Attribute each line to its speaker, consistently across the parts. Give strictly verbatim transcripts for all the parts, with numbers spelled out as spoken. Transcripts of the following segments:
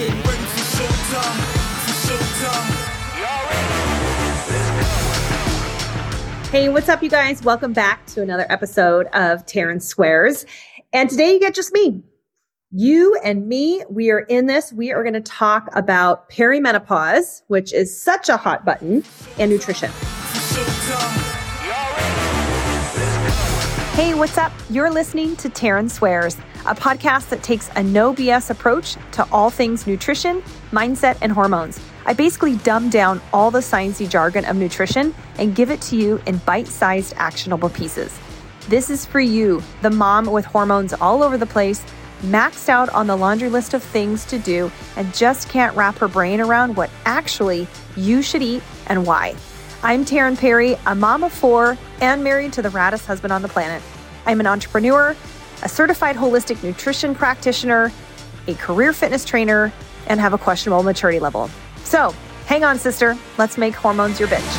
Speaker 1: Getting ready for showtime, for showtime.
Speaker 2: Hey, what's up, you guys? Welcome back to another episode of Taryn Swears. And today you get just me. You and me, we are in this. We are going to talk about perimenopause, which is such a hot button, and nutrition. Hey, what's up? You're listening to Taryn Swears, a podcast that takes a no B S approach to all things nutrition, mindset, and hormones. I basically dumb down all the sciencey jargon of nutrition and give it to you in bite-sized, actionable pieces. This is for you, the mom with hormones all over the place, maxed out on the laundry list of things to do, and just can't wrap her brain around what actually you should eat and why. I'm Taryn Perry, a mom of four and married to the raddest husband on the planet. I'm an entrepreneur, a certified holistic nutrition practitioner, a career fitness trainer, and have a questionable maturity level. So, hang on, sister. Let's make hormones your bitch.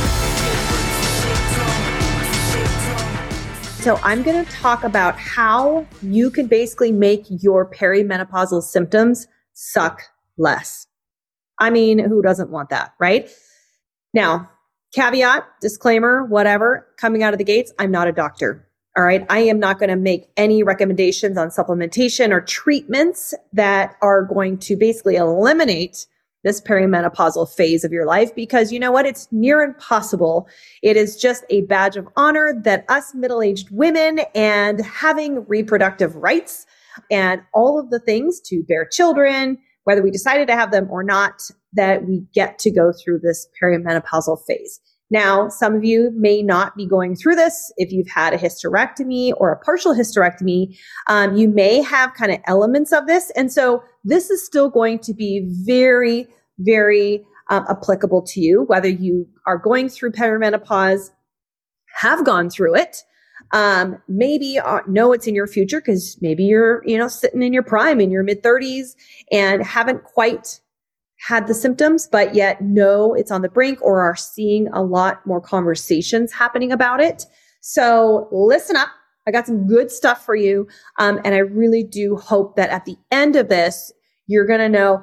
Speaker 2: So, I'm going to talk about how you can basically make your perimenopausal symptoms suck less. I mean, who doesn't want that, right? Now, caveat, disclaimer, whatever, coming out of the gates, I'm not a doctor. All right. I am not going to make any recommendations on supplementation or treatments that are going to basically eliminate this perimenopausal phase of your life, because you know what? It's near impossible. It is just a badge of honor that us middle-aged women and having reproductive rights and all of the things to bear children, whether we decided to have them or not, that we get to go through this perimenopausal phase. Now, some of you may not be going through this. If you've had a hysterectomy or a partial hysterectomy, um, you may have kind of elements of this. And so this is still going to be very, very um, applicable to you, whether you are going through perimenopause, have gone through it, um, maybe uh, know it's in your future because maybe you're, you know, sitting in your prime in your mid thirties and haven't quite had the symptoms, but yet know it's on the brink or are seeing a lot more conversations happening about it. So listen up. I got some good stuff for you. Um, and I really do hope that at the end of this, you're going to know,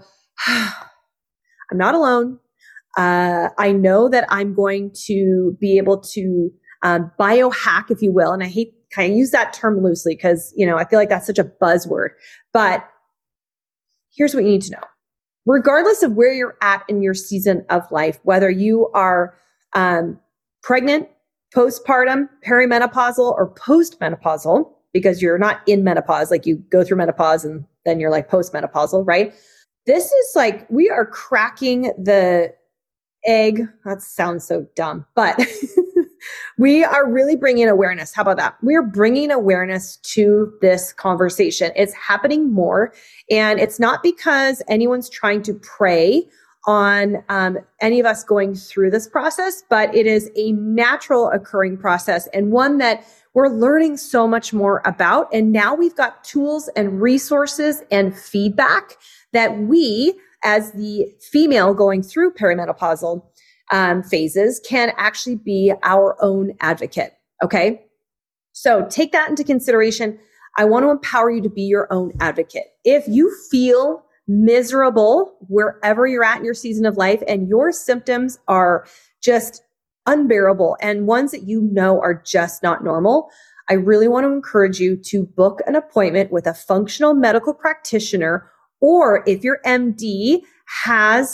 Speaker 2: I'm not alone. Uh, I know that I'm going to be able to um, biohack, if you will. And I hate kind of use that term loosely because, you know, I feel like that's such a buzzword. But here's what you need to know. Regardless of where you're at in your season of life, whether you are um, pregnant, postpartum, perimenopausal, or postmenopausal, because you're not in menopause, like you go through menopause and then you're like postmenopausal, right? This is like, we are cracking the egg. That sounds so dumb, but we are really bringing awareness. How about that? We're bringing awareness to this conversation. It's happening more. And it's not because anyone's trying to prey on um, any of us going through this process, but it is a natural occurring process and one that we're learning so much more about. And now we've got tools and resources and feedback that we, as the female going through perimenopausal Um, phases, can actually be our own advocate. Okay. So take that into consideration. I want to empower you to be your own advocate. If you feel miserable wherever you're at in your season of life and your symptoms are just unbearable and ones that you know are just not normal, I really want to encourage you to book an appointment with a functional medical practitioner, or if your M D has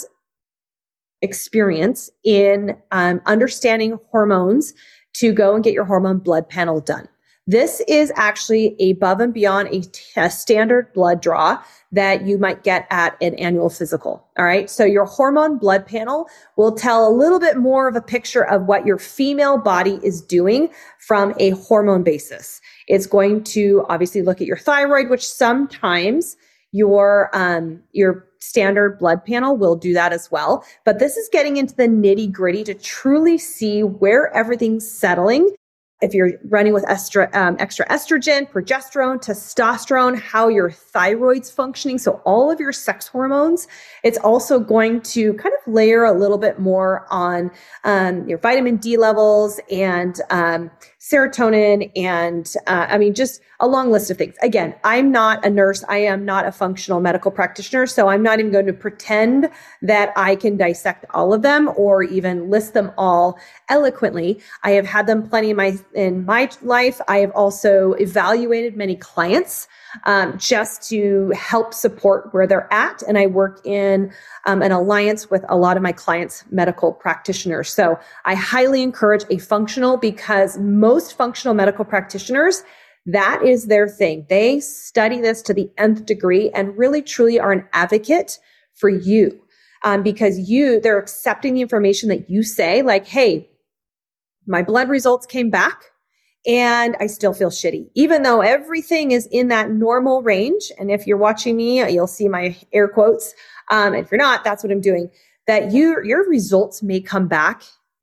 Speaker 2: experience in um, understanding hormones, to go and get your hormone blood panel done. This is actually above and beyond a, t- a standard blood draw that you might get at an annual physical. All right. So your hormone blood panel will tell a little bit more of a picture of what your female body is doing from a hormone basis. It's going to obviously look at your thyroid, which sometimes your, um, your standard blood panel will do that as well. But this is getting into the nitty gritty to truly see where everything's settling. If you're running with extra, um, extra estrogen, progesterone, testosterone, how your thyroid's functioning. So all of your sex hormones. It's also going to kind of layer a little bit more on um, your vitamin D levels and um, serotonin, and uh, I mean, just a long list of things. Again, I'm not a nurse. I am not a functional medical practitioner. So I'm not even going to pretend that I can dissect all of them or even list them all eloquently. I have had them plenty in my, in my life. I have also evaluated many clients um, just to help support where they're at. And I work in um, an alliance with a lot of my clients' medical practitioners. So I highly encourage a functional, because most functional medical practitioners, that is their thing. They study this to the nth degree and really truly are an advocate for you. Um, because you, they're accepting the information that you say, like, hey, my blood results came back and I still feel shitty, even though everything is in that normal range. And if you're watching me, you'll see my air quotes. Um, and if you're not, that's what I'm doing. That you, your results may come back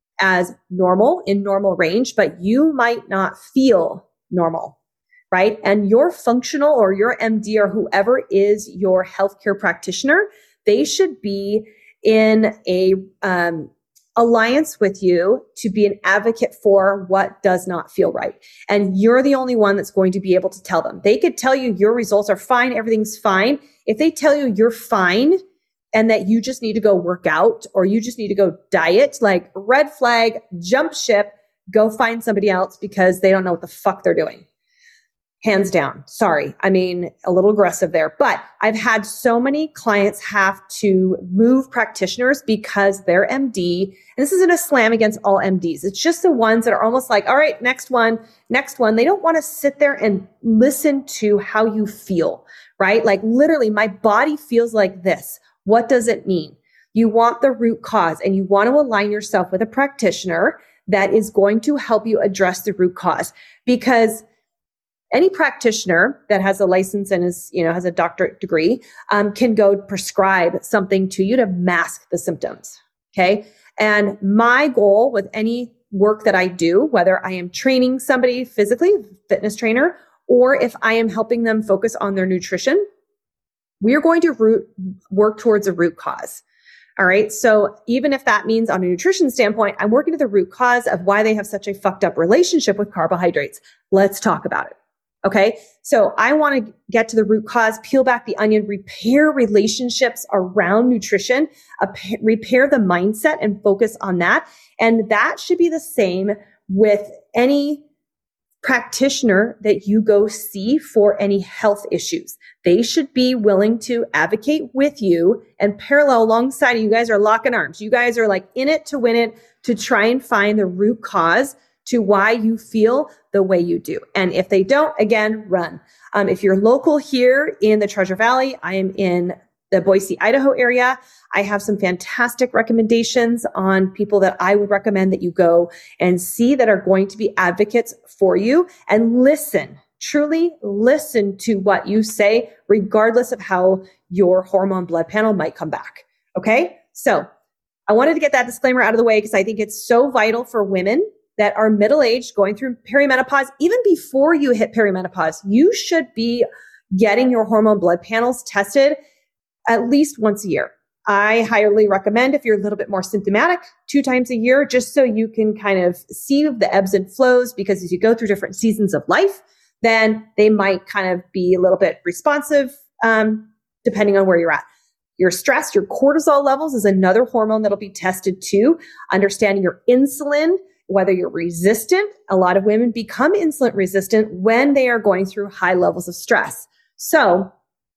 Speaker 2: as normal, in normal range, but you might not feel normal, right? And your functional or your M D or whoever is your healthcare practitioner, they should be in a um, alliance with you to be an advocate for what does not feel right. And you're the only one that's going to be able to tell them. They could tell you your results are fine, everything's fine. If they tell you you're fine and that you just need to go work out or you just need to go diet, like red flag, jump ship, go find somebody else because they don't know what the fuck they're doing. Hands down. Sorry. I mean, a little aggressive there, but I've had so many clients have to move practitioners because their M D, and this isn't a slam against all M Ds. It's just the ones that are almost like, all right, next one, next one. They don't want to sit there and listen to how you feel, right? Like literally my body feels like this. What does it mean? You want the root cause and you want to align yourself with a practitioner that is going to help you address the root cause, because any practitioner that has a license and is, you know, has a doctorate degree, um, can go prescribe something to you to mask the symptoms. Okay. And my goal with any work that I do, whether I am training somebody physically, fitness trainer, or if I am helping them focus on their nutrition, we are going to root, work towards a root cause. All right. So even if that means on a nutrition standpoint, I'm working to the root cause of why they have such a fucked up relationship with carbohydrates. Let's talk about it. Okay. So I want to get to the root cause, peel back the onion, repair relationships around nutrition, uh, repair the mindset and focus on that. And that should be the same with any practitioner that you go see for any health issues. They should be willing to advocate with you and parallel alongside you. Guys are locking arms. You guys are like in it to win it, to try and find the root cause to why you feel the way you do. And if they don't, again, run. Um, if you're local here in the Treasure Valley, I am in the Boise, Idaho area. I have some fantastic recommendations on people that I would recommend that you go and see that are going to be advocates for you, and listen, truly listen to what you say, regardless of how your hormone blood panel might come back. Okay. So I wanted to get that disclaimer out of the way because I think it's so vital for women that are middle-aged, going through perimenopause. Even before you hit perimenopause, you should be getting your hormone blood panels tested at least once a year. I highly recommend, if you're a little bit more symptomatic, two times a year, just so you can kind of see the ebbs and flows, because as you go through different seasons of life, then they might kind of be a little bit responsive, um, depending on where you're at. Your stress, your cortisol levels is another hormone that'll be tested too. Understanding your insulin, whether you're resistant. A lot of women become insulin resistant when they are going through high levels of stress. So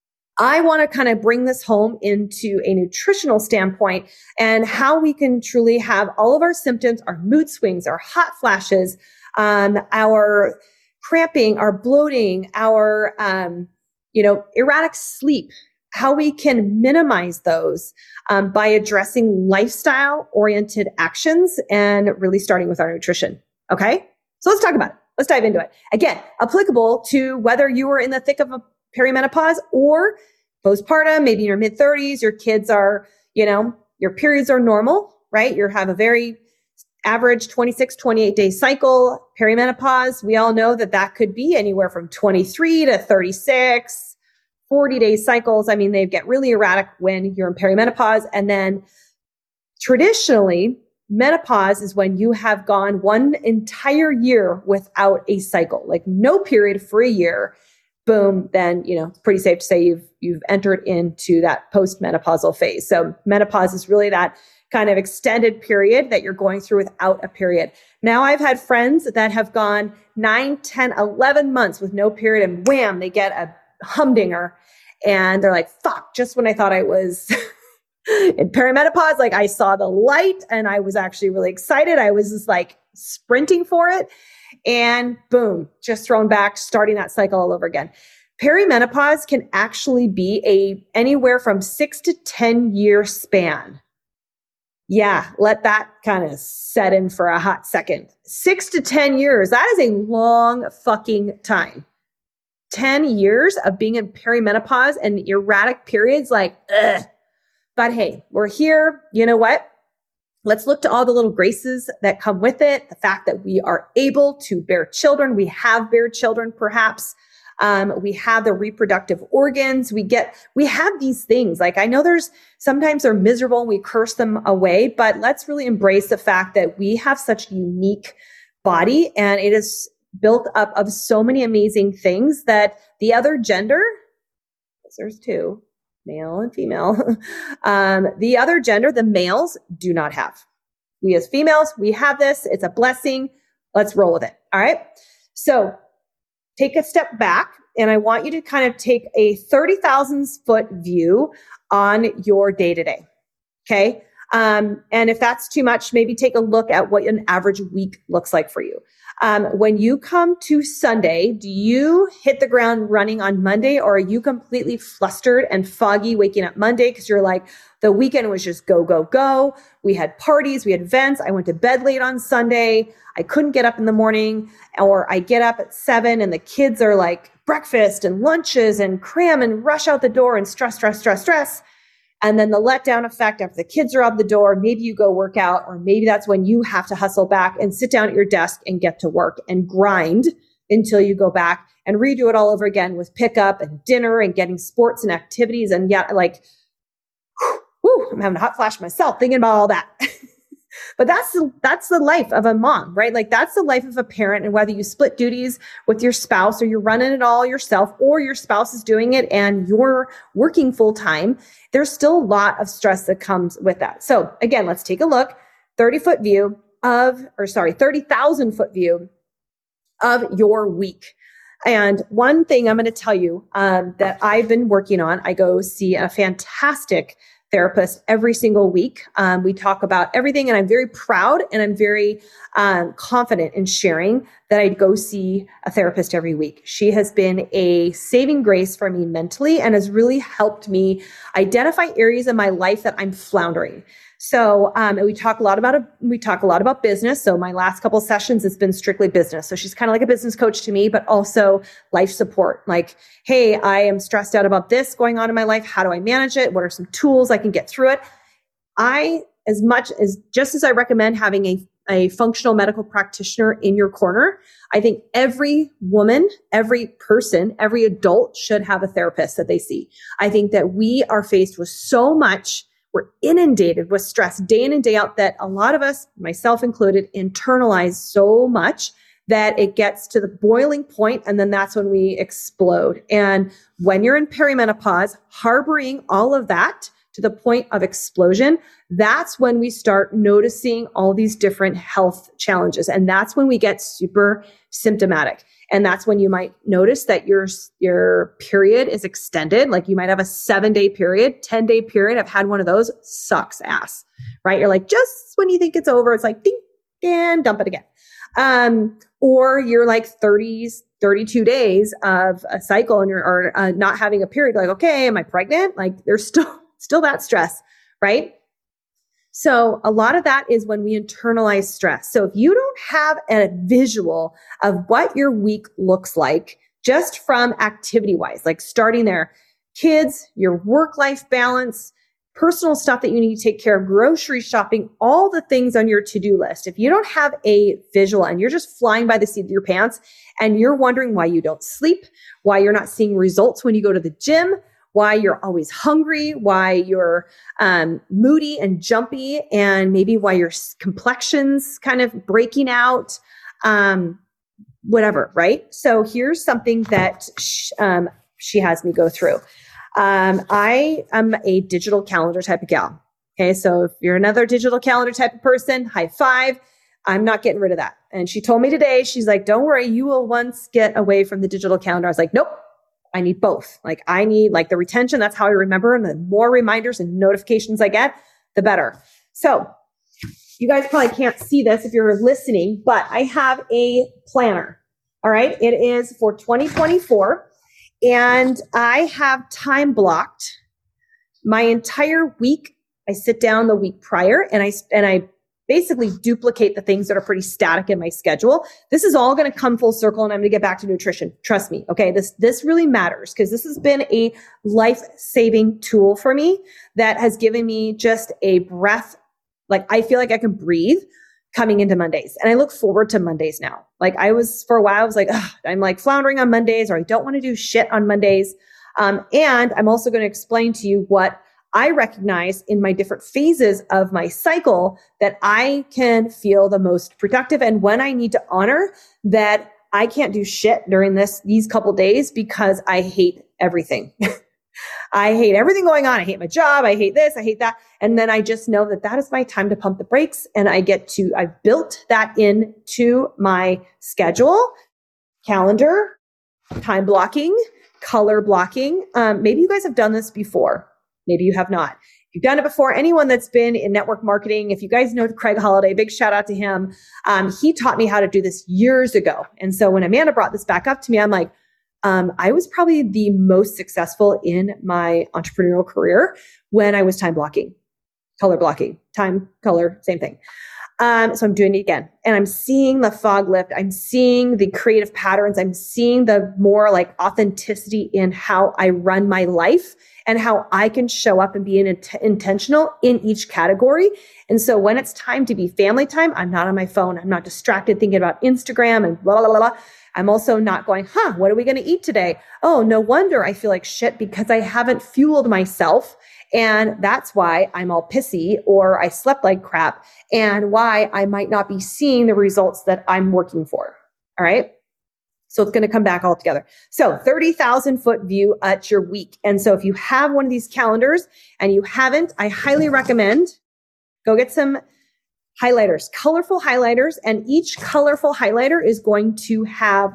Speaker 2: I want to kind of bring this home into a nutritional standpoint and how we can truly have all of our symptoms, our mood swings, our hot flashes, um, our cramping, our bloating, our, um, you know, erratic sleep, how we can minimize those um, by addressing lifestyle-oriented actions and really starting with our nutrition. Okay? So let's talk about it. Let's dive into it. Again, applicable to whether you are in the thick of a perimenopause or postpartum, maybe in your mid-thirties, your kids are, you know, your periods are normal, right? You have a very average twenty-six, twenty-eight day cycle. Perimenopause, we all know that that could be anywhere from twenty-three to thirty-six. forty day cycles. I mean, they get really erratic when you're in perimenopause. And then traditionally, menopause is when you have gone one entire year without a cycle, like no period for a year. Boom, then, you know, it's pretty safe to say you've, you've entered into that postmenopausal phase. So menopause is really that kind of extended period that you're going through without a period. Now I've had friends that have gone nine, ten, eleven months with no period, and wham, they get a humdinger and they're like, fuck, just when I thought I was in perimenopause, like I saw the light and I was actually really excited. I was just like sprinting for it. And boom, just thrown back, starting that cycle all over again. Perimenopause can actually be a anywhere from six to ten year span. Yeah, let that kind of set in for a hot second. Six to ten years, that is a long fucking time. ten years of being in perimenopause and erratic periods, like, ugh. But hey, we're here. You know what? Let's look to all the little graces that come with it. The fact that we are able to bear children. We have bear children, perhaps. Um, we have the reproductive organs. We get, we have these things. Like, I know there's, sometimes they're miserable and we curse them away, but let's really embrace the fact that we have such a unique body and it is built up of so many amazing things that the other gender, there's two, male and female. um, the other gender, the males, do not have. We as females, we have this. It's a blessing. Let's roll with it. All right. So take a step back, and I want you to kind of take a thirty thousand foot view on your day to day. Okay. Um, and if that's too much, maybe take a look at what an average week looks like for you. Um, when you come to Sunday, do you hit the ground running on Monday, or are you completely flustered and foggy waking up Monday because you're like, the weekend was just go, go, go. We had parties, we had events. I went to bed late on Sunday. I couldn't get up in the morning, or I get up at seven and the kids are like breakfast and lunches and cram and rush out the door and stress, stress, stress, stress. And then the letdown effect after the kids are out the door, maybe you go work out, or maybe that's when you have to hustle back and sit down at your desk and get to work and grind until you go back and redo it all over again with pickup and dinner and getting sports and activities. And yeah, like, whew, I'm having a hot flash myself thinking about all that. But that's the, that's the life of a mom, right? Like, that's the life of a parent. And whether you split duties with your spouse, or you're running it all yourself, or your spouse is doing it and you're working full time, there's still a lot of stress that comes with that. So again, let's take a look, thirty foot view of, or sorry, thirty thousand foot view of your week. And one thing I'm going to tell you um, that I've been working on, I go see a fantastic therapist every single week. Um, we talk about everything, and I'm very proud and I'm very um, confident in sharing that I go see a therapist every week. She has been a saving grace for me mentally and has really helped me identify areas in my life that I'm floundering. So, um, and we talk a lot about, a, we talk a lot about business. So my last couple sessions, it's been strictly business. So she's kind of like a business coach to me, but also life support. Like, hey, I am stressed out about this going on in my life. How do I manage it? What are some tools I can get through it? I, as much as, just as I recommend having a, a functional medical practitioner in your corner, I think every woman, every person, every adult should have a therapist that they see. I think that we are faced with so much. We're inundated with stress day in and day out that a lot of us, myself included, internalize so much that it gets to the boiling point, and then that's when we explode. And when you're in perimenopause, harboring all of that to the point of explosion, that's when we start noticing all these different health challenges. And that's when we get super symptomatic. And that's when you might notice that your, your period is extended. Like, you might have a seven day period, ten day period. I've had one of those. Sucks ass, right? You're like, just when you think it's over, it's like, ding, and dump it again. Um, or you're like thirties, thirty-two days of a cycle and you're or, uh, not having a period. Like, okay, am I pregnant? Like, there's still, still that stress, right? So a lot of that is when we internalize stress. So if you don't have a visual of what your week looks like, just from activity wise, like starting there, kids, your work-life balance, personal stuff that you need to take care of, grocery shopping, all the things on your to-do list. If you don't have a visual and you're just flying by the seat of your pants and you're wondering why you don't sleep, why you're not seeing results when you go to the gym, why you're always hungry, why you're um, moody and jumpy, and maybe why your complexion's kind of breaking out, um, whatever, right? So here's something that sh- um, she has me go through. Um, I am a digital calendar type of gal. Okay. So if you're another digital calendar type of person, high five. I'm not getting rid of that. And she told me today, she's like, don't worry, you will once get away from the digital calendar. I was like, nope, I need both. Like I need like the retention. That's how I remember. And the more reminders and notifications I get, the better. So you guys probably can't see this if you're listening, but I have a planner. All right. It is for twenty twenty-four. And I have time blocked my entire week. I sit down the week prior and I, and I basically duplicate the things that are pretty static in my schedule. This is all going to come full circle and I'm going to get back to nutrition. Trust me. Okay. This, this really matters because this has been a life-saving tool for me that has given me just a breath. Like I feel like I can breathe coming into Mondays. And I look forward to Mondays now. Like I was for a while, I was like, I'm like floundering on Mondays, or I don't want to do shit on Mondays. Um, and I'm also going to explain to you what I recognize in my different phases of my cycle that I can feel the most productive. And when I need to honor that I can't do shit during this, these couple days because I hate everything. I hate everything going on. I hate my job. I hate this. I hate that. And then I just know that that is my time to pump the brakes. And I get to, I've built that into my schedule, calendar, time blocking, color blocking. Um, maybe you guys have done this before. Maybe you have not. If you've done it before, anyone that's been in network marketing, if you guys know Craig Holiday, big shout out to him. Um, he taught me how to do this years ago. And so when Amanda brought this back up to me, I'm like, um, I was probably the most successful in my entrepreneurial career when I was time blocking, color blocking, time, color, same thing. Um, so I'm doing it again and I'm seeing the fog lift. I'm seeing the creative patterns. I'm seeing the more like authenticity in how I run my life and how I can show up and be in, int- intentional in each category. And so when it's time to be family time, I'm not on my phone. I'm not distracted thinking about Instagram and blah, blah, blah, blah. I'm also not going, huh, what are we going to eat today? Oh, no wonder I feel like shit because I haven't fueled myself. And that's why I'm all pissy or I slept like crap and why I might not be seeing the results that I'm working for. All right. So it's going to come back all together. So thirty thousand foot view at your week. And so if you have one of these calendars and you haven't, I highly recommend go get some highlighters, colorful highlighters. And each colorful highlighter is going to have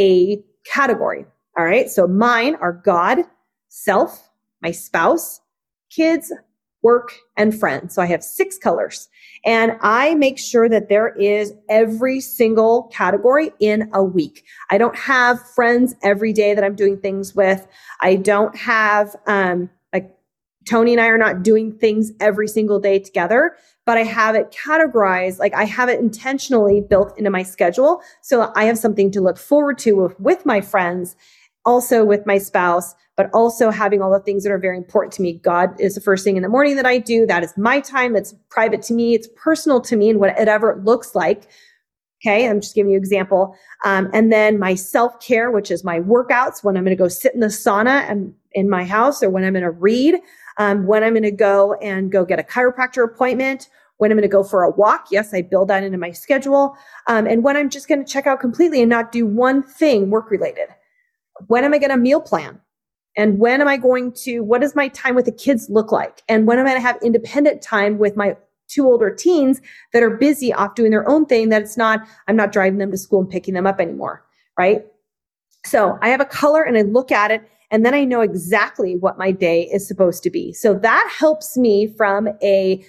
Speaker 2: a category. All right. So mine are God, self, my spouse, kids, work, and friends. So I have six colors and I make sure that there is every single category in a week. I don't have friends every day that I'm doing things with. I don't have, um, like Tony and I are not doing things every single day together, but I have it categorized. Like I have it intentionally built into my schedule. So I have something to look forward to with, with my friends, also with my spouse, but also having all the things that are very important to me. God is the first thing in the morning that I do. That is my time. That's private to me. It's personal to me and whatever it looks like. Okay. I'm just giving you an example. Um, and then my self-care, which is my workouts, when I'm going to go sit in the sauna and in my house, or when I'm going to read, um, when I'm going to go and go get a chiropractor appointment, when I'm going to go for a walk. Yes, I build that into my schedule. Um, and when I'm just going to check out completely and not do one thing work related. When am I going to meal plan? And when am I going to, what does my time with the kids look like? And when am I going to have independent time with my two older teens that are busy off doing their own thing, that it's not, I'm not driving them to school and picking them up anymore, right? So I have a color and I look at it and then I know exactly what my day is supposed to be. So that helps me from a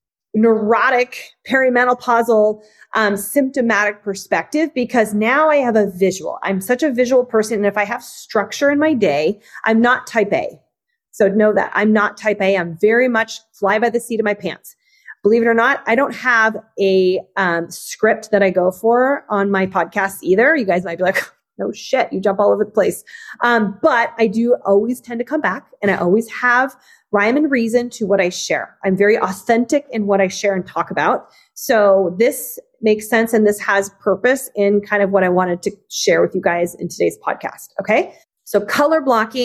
Speaker 2: neurotic perimenopausal um, symptomatic perspective, because now I have a visual. I'm such a visual person. And if I have structure in my day, I'm not type A. So know that I'm not type A. I'm very much fly by the seat of my pants. Believe it or not, I don't have a um, script that I go for on my podcast either. You guys might be like, no shit, you jump all over the place. Um, but I do always tend to come back and I always have rhyme and reason to what I share. I'm very authentic in what I share and talk about. So this makes sense. And this has purpose in kind of what I wanted to share with you guys in today's podcast. Okay. So color blocking,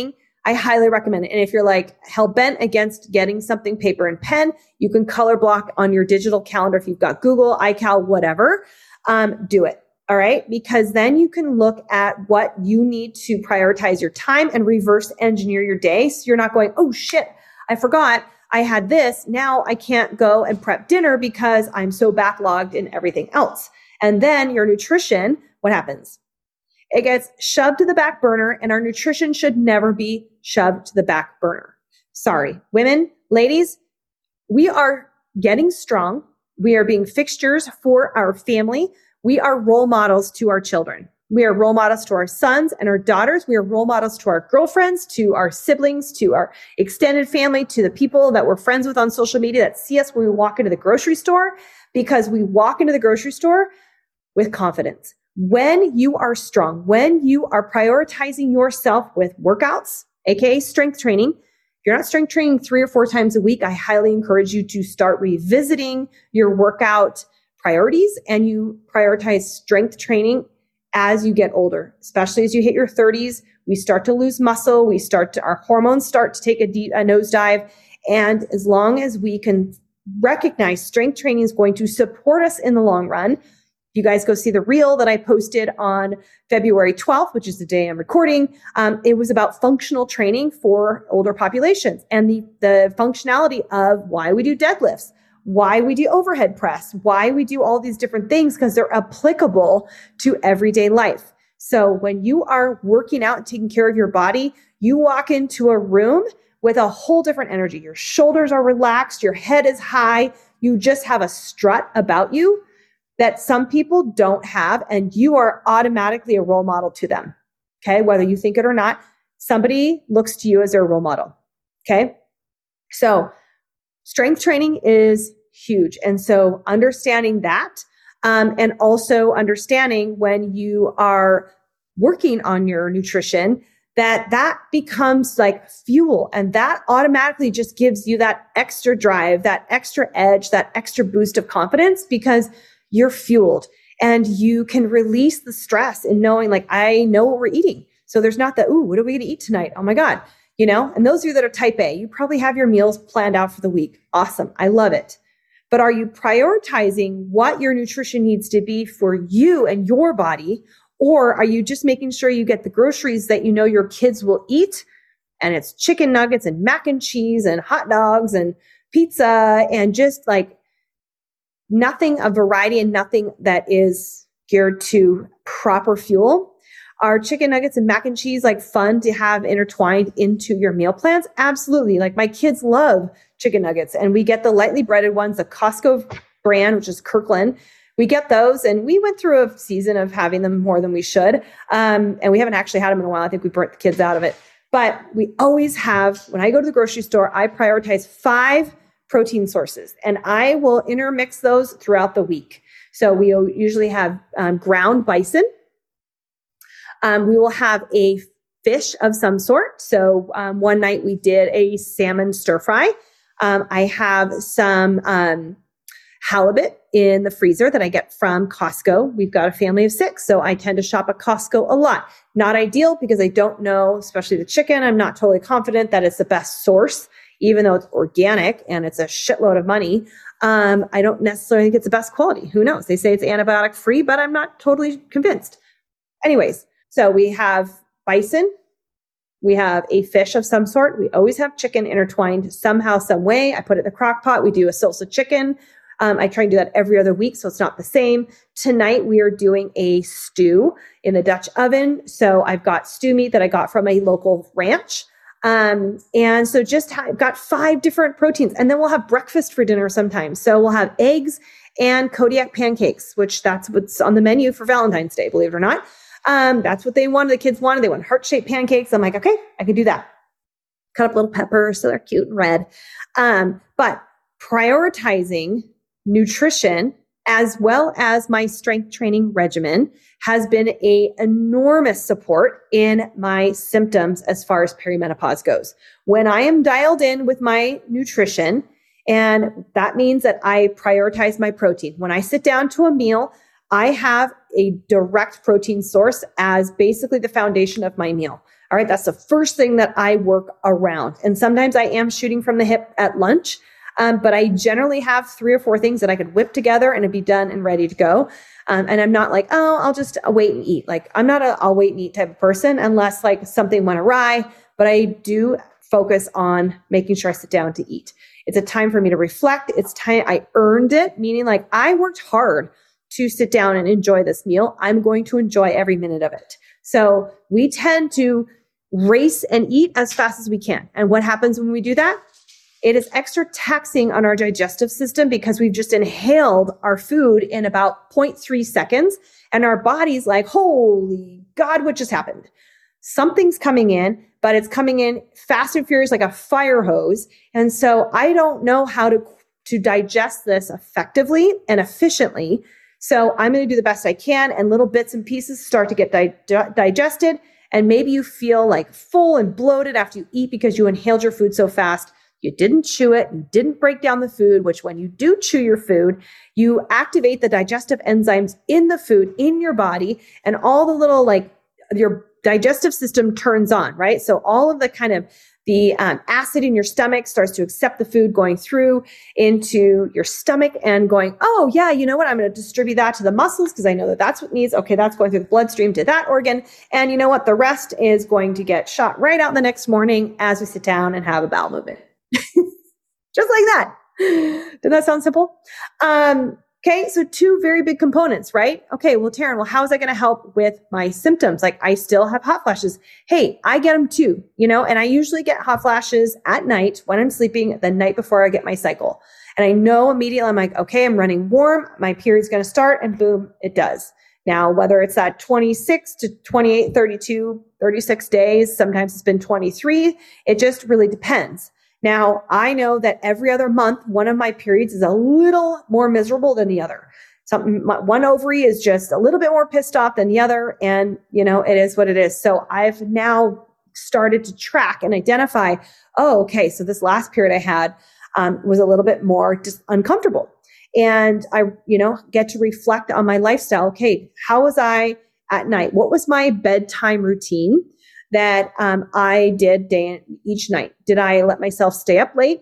Speaker 2: I highly recommend it. And if you're like hell bent against getting something paper and pen, you can color block on your digital calendar. If you've got Google, iCal, whatever, um, do it. All right. Because then you can look at what you need to prioritize your time and reverse engineer your day. So you're not going, oh shit, I forgot I had this. Now I can't go and prep dinner because I'm so backlogged in everything else. And then your nutrition, what happens? It gets shoved to the back burner, and our nutrition should never be shoved to the back burner. Sorry, women, ladies, we are getting strong. We are being fixtures for our family. We are role models to our children. We are role models to our sons and our daughters. We are role models to our girlfriends, to our siblings, to our extended family, to the people that we're friends with on social media that see us when we walk into the grocery store, because we walk into the grocery store with confidence. When you are strong, when you are prioritizing yourself with workouts, aka strength training, if you're not strength training three or four times a week, I highly encourage you to start revisiting your workout priorities, and you prioritize strength training as you get older, especially as you hit your thirties. We start to lose muscle. We start to, our hormones start to take a, deep, a nosedive. And as long as we can recognize strength training is going to support us in the long run. You guys go see the reel that I posted on February twelfth, which is the day I'm recording. Um, it was about functional training for older populations and the, the functionality of why we do deadlifts, why we do overhead press, why we do all these different things, because they're applicable to everyday life. So when you are working out and taking care of your body, you walk into a room with a whole different energy. Your shoulders are relaxed. Your head is high. You just have a strut about you that some people don't have, and you are automatically a role model to them. Okay. Whether you think it or not, somebody looks to you as their role model. Okay. So strength training is huge. And so understanding that, um, and also understanding when you are working on your nutrition, that that becomes like fuel, and that automatically just gives you that extra drive, that extra edge, that extra boost of confidence, because you're fueled and you can release the stress in knowing, like, I know what we're eating. So there's not that, ooh, what are we going to eat tonight? Oh my God. You know, and those of you that are type A, you probably have your meals planned out for the week. Awesome. I love it. But are you prioritizing what your nutrition needs to be for you and your body? Or are you just making sure you get the groceries that you know your kids will eat? And it's chicken nuggets and mac and cheese and hot dogs and pizza and just like nothing of variety and nothing that is geared to proper fuel. Are chicken nuggets and mac and cheese like fun to have intertwined into your meal plans? Absolutely. Like my kids love chicken nuggets, and we get the lightly breaded ones, the Costco brand, which is Kirkland. We get those, and we went through a season of having them more than we should. Um, and we haven't actually had them in a while. I think we burnt the kids out of it. But we always have, when I go to the grocery store, I prioritize five protein sources, and I will intermix those throughout the week. So we usually have um, ground bison. Um, we will have a fish of some sort. So um, one night we did a salmon stir fry. Um, I have some um, halibut in the freezer that I get from Costco. We've got a family of six, so I tend to shop at Costco a lot. Not ideal because I don't know, especially the chicken, I'm not totally confident that it's the best source, even though it's organic and it's a shitload of money. Um, I don't necessarily think it's the best quality. Who knows? They say it's antibiotic free, but I'm not totally convinced. Anyways, so we have bison. We have a fish of some sort. We always have chicken intertwined somehow, some way. I put it in the crock pot. We do a salsa chicken. Um, I try and do that every other week, so it's not the same. Tonight, we are doing a stew in the Dutch oven. So I've got stew meat that I got from a local ranch. Um, and so just ha- got five different proteins. And then we'll have breakfast for dinner sometimes. So we'll have eggs and Kodiak pancakes, which that's what's on the menu for Valentine's Day, believe it or not. Um, that's what they wanted. The kids wanted. They want heart-shaped pancakes. I'm like, okay, I can do that. Cut up little peppers so they're cute and red. Um, but prioritizing nutrition as well as my strength training regimen has been a enormous support in my symptoms as far as perimenopause goes. When I am dialed in with my nutrition, and that means that I prioritize my protein. When I sit down to a meal, I have a direct protein source as basically the foundation of my meal. All right. That's the first thing that I work around. And sometimes I am shooting from the hip at lunch. Um, but I generally have three or four things that I could whip together and it'd be done and ready to go. Um, and I'm not like, oh, I'll just wait and eat. Like I'm not a I'll wait and eat type of person unless like something went awry, but I do focus on making sure I sit down to eat. It's a time for me to reflect. It's time I earned it, meaning like I worked hard to sit down and enjoy this meal. I'm going to enjoy every minute of it. So we tend to race and eat as fast as we can. And what happens when we do that? It is extra taxing on our digestive system because we've just inhaled our food in about zero point three seconds. And our body's like, holy God, what just happened? Something's coming in, but it's coming in fast and furious like a fire hose. And so I don't know how to, to digest this effectively and efficiently. So I'm going to do the best I can, and little bits and pieces start to get di- digested. And maybe you feel like full and bloated after you eat because you inhaled your food so fast. You didn't chew it. You didn't break down the food, which when you do chew your food, you activate the digestive enzymes in the food in your body, and all the little like your digestive system turns on, right? So all of the kind of the um, acid in your stomach starts to accept the food going through into your stomach and going, oh yeah, you know what? I'm going to distribute that to the muscles because I know that that's what needs. Okay, that's going through the bloodstream to that organ. And you know what? The rest is going to get shot right out the next morning as we sit down and have a bowel movement. Just like that. Did that sound simple? Um, okay. So two very big components, right? Okay. Well, Taryn, well, how is that going to help with my symptoms? Like I still have hot flashes. Hey, I get them too, you know, and I usually get hot flashes at night when I'm sleeping the night before I get my cycle. And I know immediately I'm like, okay, I'm running warm. My period's going to start, and boom, it does. Now, whether it's at twenty-six to twenty-eight, thirty-two, thirty-six days, sometimes it's been twenty-three. It just really depends. Now, I know that every other month, one of my periods is a little more miserable than the other. Something, one ovary is just a little bit more pissed off than the other. And, you know, it is what it is. So I've now started to track and identify, oh, okay, so this last period I had um, was a little bit more just uncomfortable. And I, you know, get to reflect on my lifestyle. Okay, how was I at night? What was my bedtime routine that um, I did day each night? Did I let myself stay up late?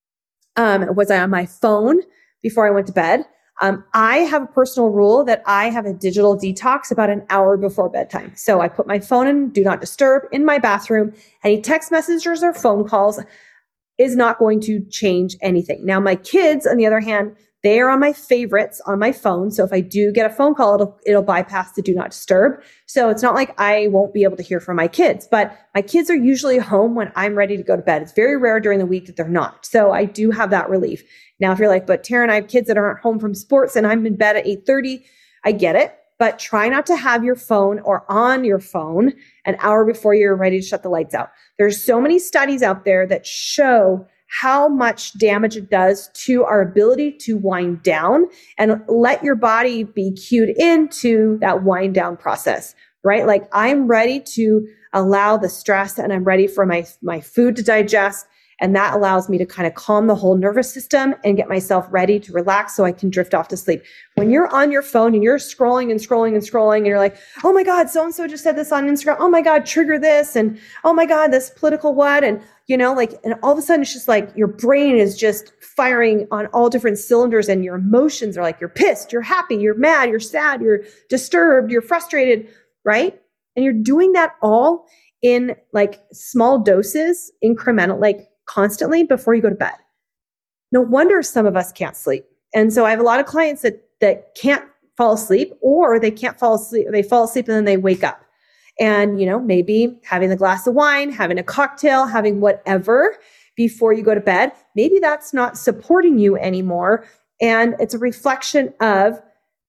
Speaker 2: Um, was I on my phone before I went to bed? Um, I have a personal rule that I have a digital detox about an hour before bedtime. So I put my phone in do not disturb in my bathroom. Any text messages or phone calls is not going to change anything. Now, my kids, on the other hand, they are on my favorites on my phone. So if I do get a phone call, it'll, it'll bypass the do not disturb. So it's not like I won't be able to hear from my kids, but my kids are usually home when I'm ready to go to bed. It's very rare during the week that they're not. So I do have that relief. Now, if you're like, but Taryn, I have kids that aren't home from sports and I'm in bed at eight thirty, I get it. But try not to have your phone or on your phone an hour before you're ready to shut the lights out. There's so many studies out there that show how much damage it does to our ability to wind down, and let your body be cued into that wind down process, right? Like I'm ready to allow the stress and I'm ready for my, my food to digest. And that allows me to kind of calm the whole nervous system and get myself ready to relax so I can drift off to sleep. When you're on your phone and you're scrolling and scrolling and scrolling and you're like, oh my God, so-and-so just said this on Instagram. Oh my God, trigger this. And oh my God, this political what? And you know, like, and all of a sudden it's just like your brain is just firing on all different cylinders, and your emotions are like, you're pissed, you're happy, you're mad, you're sad, you're disturbed, you're frustrated, right? And you're doing that all in like small doses, incremental, like constantly before you go to bed. No wonder some of us can't sleep. And so I have a lot of clients that, that can't fall asleep, or they can't fall asleep. They fall asleep and then they wake up. And, you know, maybe having a glass of wine, having a cocktail, having whatever before you go to bed, maybe that's not supporting you anymore. And it's a reflection of,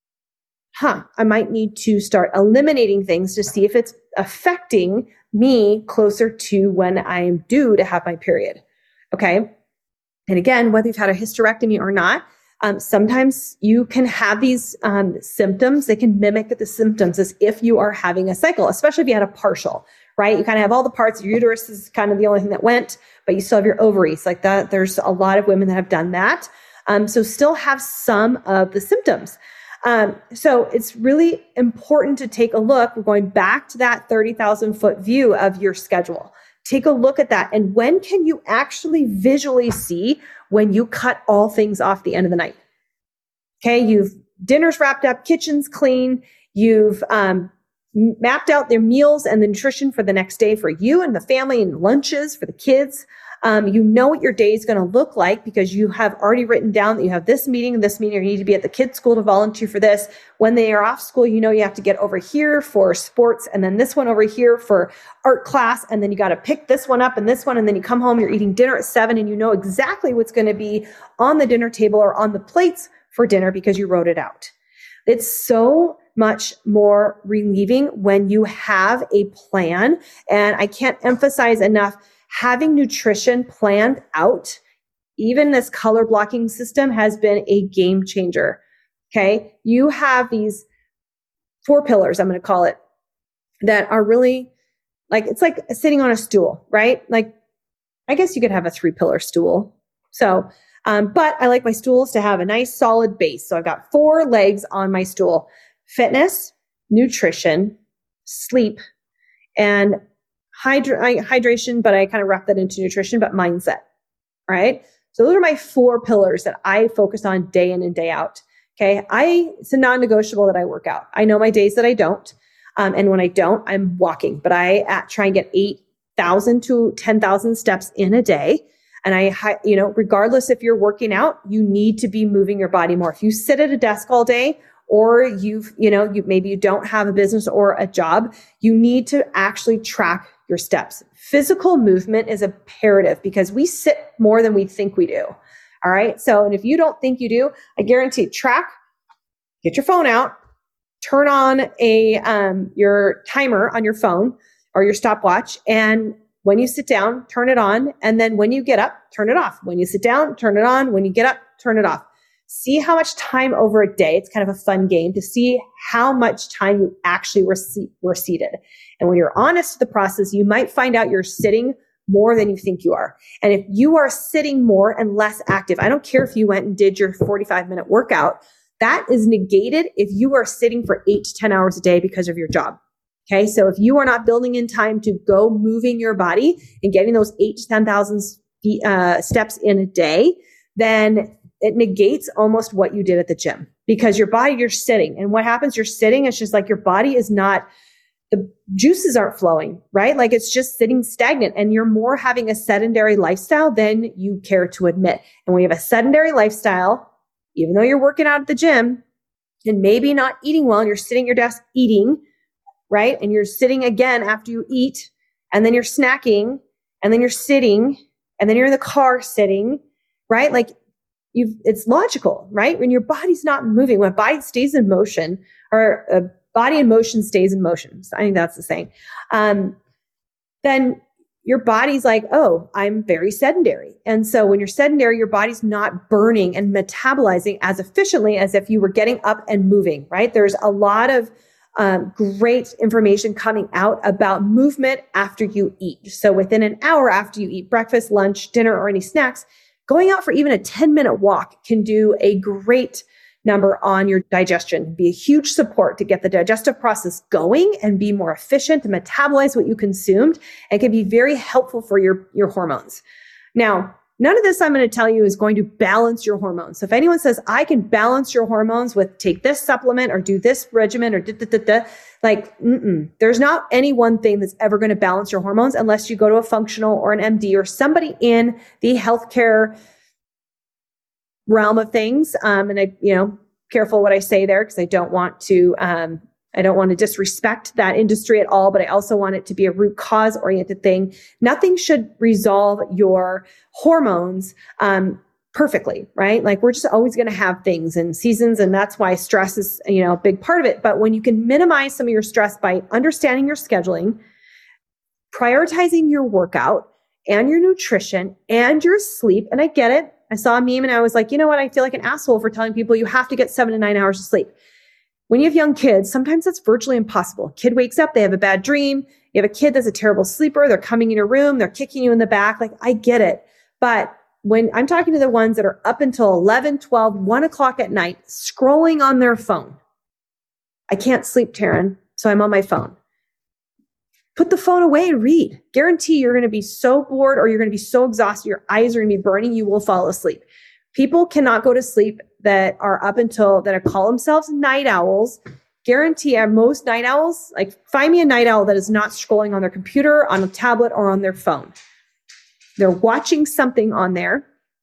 Speaker 2: huh, I might need to start eliminating things to see if it's affecting me closer to when I'm due to have my period. Okay. And again, whether you've had a hysterectomy or not, Um, sometimes you can have these um, symptoms. They can mimic the symptoms as if you are having a cycle, especially if you had a partial, right? You kind of have all the parts. Your uterus is kind of the only thing that went, but you still have your ovaries like that. There's a lot of women that have done that. Um, so still have some of the symptoms. Um, so it's really important to take a look. We're going back to that thirty thousand foot view of your schedule. Take a look at that. And when can you actually visually see when you cut all things off the end of the night? Okay. You've dinner's wrapped up, kitchen's clean. You've, um, mapped out their meals and the nutrition for the next day for you and the family, and lunches for the kids. Um, you know what your day is going to look like because you have already written down that you have this meeting and this meeting, or you need to be at the kids' school to volunteer for this. When they are off school, you know you have to get over here for sports, and then this one over here for art class, and then you got to pick this one up and this one, and then you come home, you're eating dinner at seven, and you know exactly what's going to be on the dinner table or on the plates for dinner because you wrote it out. It's so much more relieving when you have a plan. And I can't emphasize enough, having nutrition planned out, even this color blocking system, has been a game changer. Okay. You have these four pillars, I'm going to call it, that are really like, it's like sitting on a stool, right? Like, I guess you could have a three pillar stool. So, um, but I like my stools to have a nice solid base. So I've got four legs on my stool: fitness, nutrition, sleep, and hydra- hydration, but I kind of wrap that into nutrition, but mindset. All right. So those are my four pillars that I focus on day in and day out. Okay. I, it's a non-negotiable that I work out. I know my days that I don't. Um, and when I don't, I'm walking, but I at, try and get eight thousand to ten thousand steps in a day. And I, you know, regardless if you're working out, you need to be moving your body more. If you sit at a desk all day, or you've, you know, you maybe you don't have a business or a job, you need to actually track your steps. Physical movement is imperative because we sit more than we think we do. All right. So, and if you don't think you do, I guarantee track, get your phone out, turn on a, um, your timer on your phone or your stopwatch. And when you sit down, turn it on. And then when you get up, turn it off. When you sit down, turn it on. When you get up, turn it off. See how much time over a day. It's kind of a fun game to see how much time you actually were, se- were seated. And when you're honest with the process, you might find out you're sitting more than you think you are. And if you are sitting more and less active, I don't care if you went and did your forty-five minute workout, that is negated if you are sitting for eight to ten hours a day because of your job. Okay. So if you are not building in time to go moving your body and getting those eight to ten thousand uh, steps in a day, then it negates almost what you did at the gym because your body, you're sitting. And what happens? You're sitting. It's just like your body is not, the juices aren't flowing, right? Like it's just sitting stagnant, and you're more having a sedentary lifestyle than you care to admit. And when you have a sedentary lifestyle, even though you're working out at the gym and maybe not eating well, and you're sitting at your desk eating, right? And you're sitting again after you eat, and then you're snacking, and then you're sitting, and then you're in the car sitting, right? Like you've, it's logical, right? When your body's not moving, when a body stays in motion, or a body in motion stays in motion. So I think that's the saying. Um, then your body's like, oh, I'm very sedentary. And so when you're sedentary, your body's not burning and metabolizing as efficiently as if you were getting up and moving, right? There's a lot of Um, great information coming out about movement after you eat. So within an hour after you eat breakfast, lunch, dinner, or any snacks, going out for even a ten minute walk can do a great number on your digestion, be a huge support to get the digestive process going and be more efficient to metabolize what you consumed, and can be very helpful for your, your hormones. Now, none of this I'm going to tell you is going to balance your hormones. So if anyone says, I can balance your hormones with take this supplement or do this regimen or da, da, da, da, like, mm-mm. There's not any one thing that's ever going to balance your hormones unless you go to a functional or an M D or somebody in the healthcare realm of things. Um, and I, you know, careful what I say there because I don't want to, um, I don't want to disrespect that industry at all, but I also want it to be a root cause oriented thing. Nothing should resolve your hormones um, perfectly, right? Like we're just always going to have things and seasons, and that's why stress is, you know, a big part of it. But when you can minimize some of your stress by understanding your scheduling, prioritizing your workout and your nutrition and your sleep, and I get it. I saw a meme and I was like, you know what? I feel like an asshole for telling people you have to get seven to nine hours of sleep. When you have young kids, sometimes that's virtually impossible. Kid wakes up, they have a bad dream. You have a kid that's a terrible sleeper. They're coming in your room. They're kicking you in the back. Like, I get it. But when I'm talking to the ones that are up until eleven, twelve, one o'clock at night, scrolling on their phone. I can't sleep, Taryn, so I'm on my phone. Put the phone away and read. Guarantee you're going to be so bored or you're going to be so exhausted, your eyes are going to be burning, you will fall asleep. People cannot go to sleep that are up until, that call themselves night owls. Guarantee are most night owls, like find me a night owl that is not scrolling on their computer, on a tablet, or on their phone. They're watching something on there.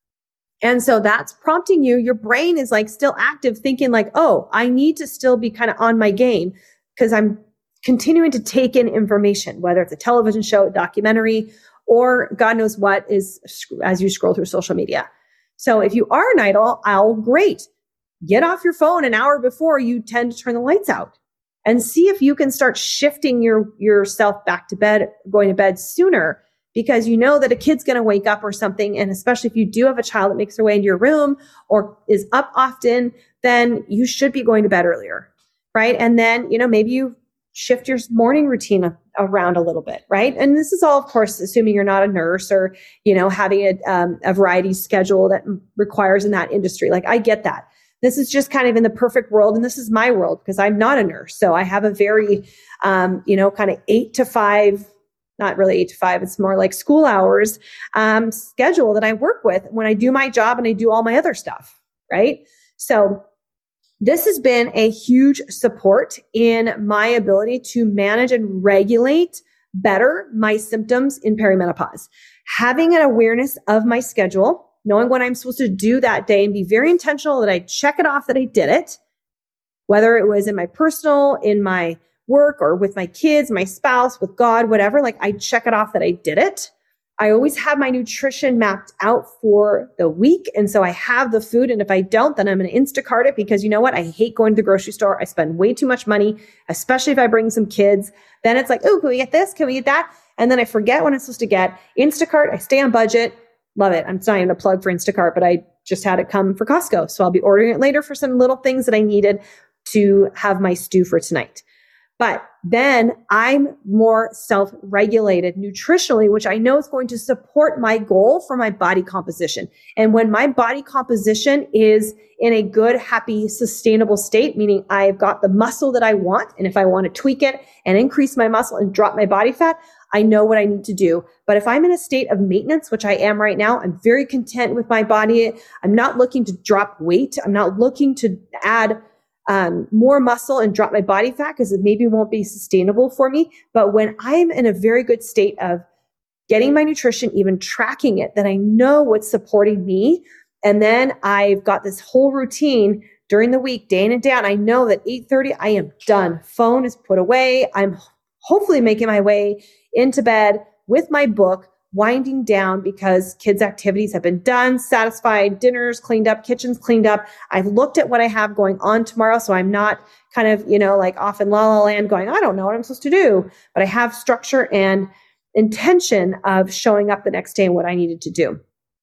Speaker 2: And so that's prompting you. Your brain is like still active thinking like, oh, I need to still be kind of on my game because I'm continuing to take in information, whether it's a television show, a documentary, or God knows what is as you scroll through social media. So if you are a night owl, great. Get off your phone an hour before you tend to turn the lights out and see if you can start shifting your yourself back to bed, going to bed sooner, because you know that a kid's going to wake up or something. And especially if you do have a child that makes their way into your room or is up often, then you should be going to bed earlier, right? And then, you know, maybe you shift your morning routine around a little bit, right? And this is all, of course, assuming you're not a nurse or, you know, having a, um, a variety schedule that requires in that industry. Like, I get that. This is just kind of in the perfect world. And this is my world because I'm not a nurse. So I have a very, um, you know, kind of eight to five, not really eight to five. It's more like school hours, um, schedule that I work with when I do my job and I do all my other stuff. Right. So this has been a huge support in my ability to manage and regulate better my symptoms in perimenopause. Having an awareness of my schedule, knowing what I'm supposed to do that day and be very intentional that I check it off that I did it, whether it was in my personal, in my work, or with my kids, my spouse, with God, whatever, like I check it off that I did it. I always have my nutrition mapped out for the week. And so I have the food. And if I don't, then I'm going to Instacart it because you know what? I hate going to the grocery store. I spend way too much money, especially if I bring some kids. Then it's like, oh, can we get this? Can we get that? And then I forget what I'm supposed to get. Instacart, I stay on budget. Love it. I'm not even a plug for Instacart, but I just had it come for Costco. So I'll be ordering it later for some little things that I needed to have my stew for tonight. But then I'm more self-regulated nutritionally, which I know is going to support my goal for my body composition. And when my body composition is in a good, happy, sustainable state, meaning I've got the muscle that I want, and if I want to tweak it and increase my muscle and drop my body fat, I know what I need to do. But if I'm in a state of maintenance, which I am right now, I'm very content with my body. I'm not looking to drop weight. I'm not looking to add Um, more muscle and drop my body fat because it maybe won't be sustainable for me. But when I'm in a very good state of getting my nutrition, even tracking it, then I know what's supporting me. And then I've got this whole routine during the week, day in and day out. I know that eight thirty, I am done. Phone is put away. I'm hopefully making my way into bed with my book, winding down because kids' activities have been done, satisfied, dinners cleaned up, kitchens cleaned up. I've looked at what I have going on tomorrow. So I'm not kind of, you know, like off in la la land going, I don't know what I'm supposed to do, but I have structure and intention of showing up the next day and what I needed to do.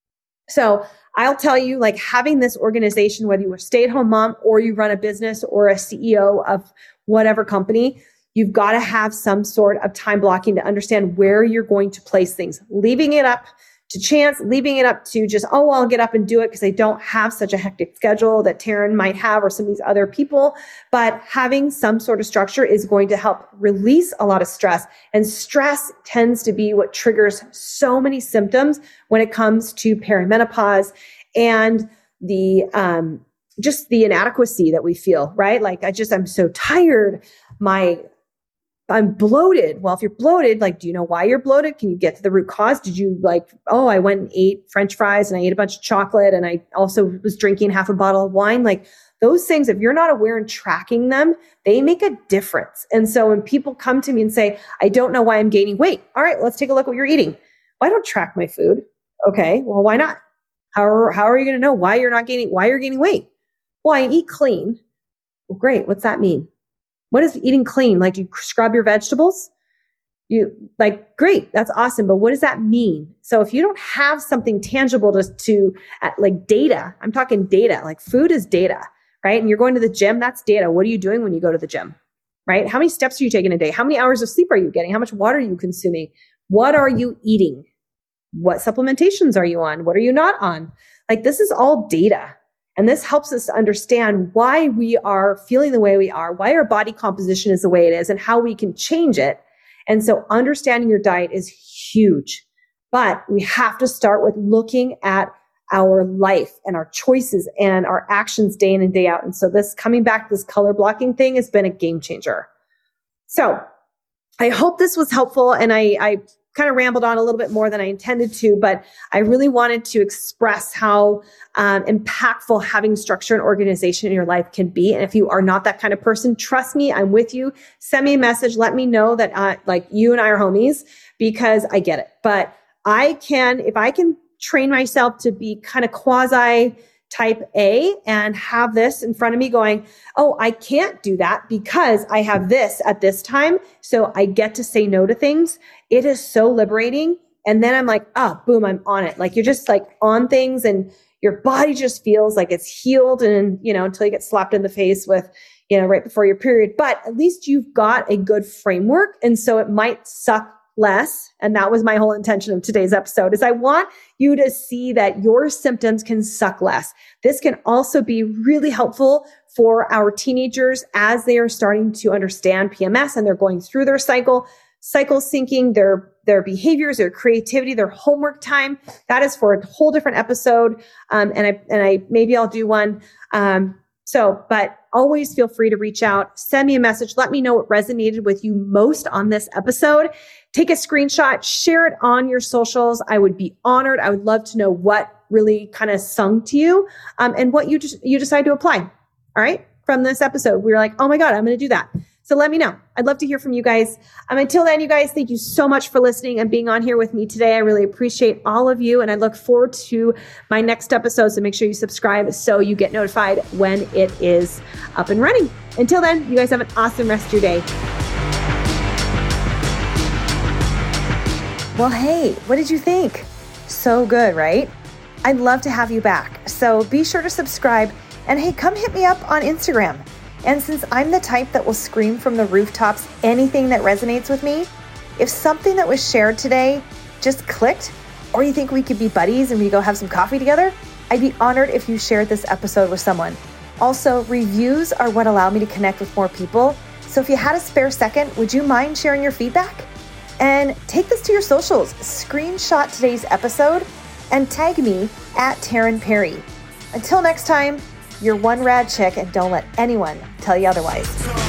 Speaker 2: So I'll tell you, like having this organization, whether you're a stay-at-home mom or you run a business or a C E O of whatever company, you've got to have some sort of time blocking to understand where you're going to place things. Leaving it up to chance, leaving it up to just, oh, I'll get up and do it because I don't have such a hectic schedule that Taryn might have or some of these other people. But having some sort of structure is going to help release a lot of stress. And stress tends to be what triggers so many symptoms when it comes to perimenopause and the, um, just the inadequacy that we feel, right? Like I just, I'm so tired. My I'm bloated. Well, if you're bloated, like, do you know why you're bloated? Can you get to the root cause? Did you like, oh, I went and ate French fries and I ate a bunch of chocolate and I also was drinking half a bottle of wine. Like those things, if you're not aware and tracking them, they make a difference. And so when people come to me and say, I don't know why I'm gaining weight. All right, let's take a look at what you're eating. Well, I don't track my food. Okay. Well, why not? How are, how are you going to know why you're not gaining, why you're gaining weight? Well, I eat clean. Well, great. What's that mean? What is eating clean? Like you scrub your vegetables? You like, great. That's awesome. But what does that mean? So if you don't have something tangible to, to uh, like data, I'm talking data, like food is data, right? And you're going to the gym, that's data. What are you doing when you go to the gym, right? How many steps are you taking a day? How many hours of sleep are you getting? How much water are you consuming? What are you eating? What supplementations are you on? What are you not on? Like, this is all data. And this helps us to understand why we are feeling the way we are, why our body composition is the way it is, and how we can change it. And so understanding your diet is huge. But we have to start with looking at our life and our choices and our actions day in and day out. And so this coming back, this color blocking thing has been a game changer. So I hope this was helpful. And I, I kind of rambled on a little bit more than I intended to, but I really wanted to express how um, impactful having structure and organization in your life can be. And if you are not that kind of person, trust me, I'm with you. Send me a message. Let me know that uh, like you and I are homies, because I get it. But I can, if I can train myself to be kind of quasi type A and have this in front of me going, oh, I can't do that because I have this at this time. So I get to say no to things. It is so liberating. And then I'm like, ah, oh, boom, I'm on it. Like, you're just like on things and your body just feels like it's healed. And, you know, until you get slapped in the face with, you know, right before your period, but at least you've got a good framework. And so it might suck less. And that was my whole intention of today's episode, is I want you to see that your symptoms can suck less. This can also be really helpful for our teenagers as they are starting to understand P M S and they're going through their cycle, cycle syncing, their, their behaviors, their creativity, their homework time. That is for a whole different episode. Um, and I, and I, maybe I'll do one. Um, So, but always feel free to reach out, send me a message. Let me know what resonated with you most on this episode. Take a screenshot, share it on your socials. I would be honored. I would love to know what really kind of sung to you, um, and what you just, you decide to apply. All right. From this episode, we were like, oh my God, I'm going to do that. So let me know. I'd love to hear from you guys. Um, until then, you guys, thank you so much for listening and being on here with me today. I really appreciate all of you. And I look forward to my next episode. So make sure you subscribe so you get notified when it is up and running. Until then, you guys have an awesome rest of your day. Well, hey, what did you think? So good, right? I'd love to have you back. So be sure to subscribe, and hey, come hit me up on Instagram. And since I'm the type that will scream from the rooftops anything that resonates with me, if something that was shared today just clicked, or you think we could be buddies and we go have some coffee together, I'd be honored if you shared this episode with someone. Also, reviews are what allow me to connect with more people. So if you had a spare second, would you mind sharing your feedback? And take this to your socials, screenshot today's episode, and tag me at Taryn Perry. Until next time, you're one rad chick, and don't let anyone tell you otherwise.